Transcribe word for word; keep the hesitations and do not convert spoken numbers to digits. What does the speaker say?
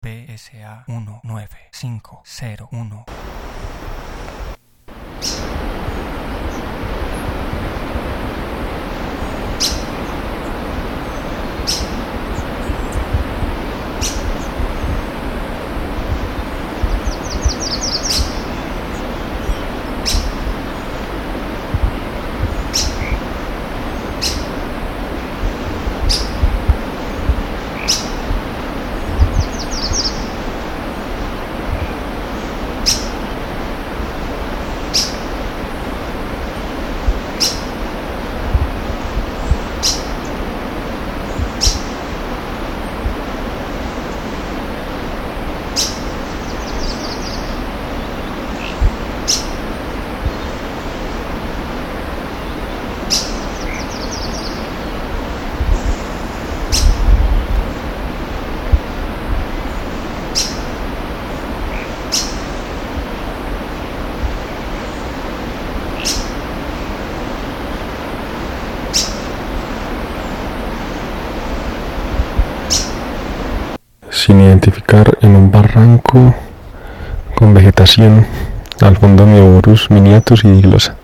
P S A uno nueve cinco cero uno. Sin identificar, en un barranco con vegetación, al fondo Mioborus miniatus y diglosa.